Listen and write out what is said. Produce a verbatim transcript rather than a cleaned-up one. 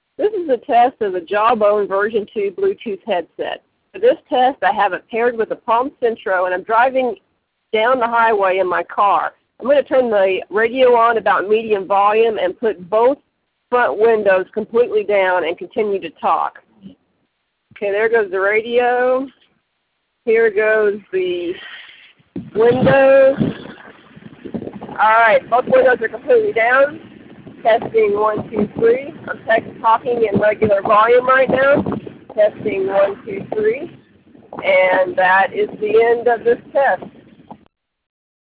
This is a test of the Jawbone version two Bluetooth headset. For this test, I have it paired with the Palm Centro, and I'm driving down the highway in my car. I'm going to turn the radio on about medium volume and put both front windows completely down and continue to talk. Okay, there goes the radio. Here goes the windows. All right, both windows are completely down. Testing one, two, three. I'm text talking in regular volume right now. Testing one, two, three. And that is the end of this test.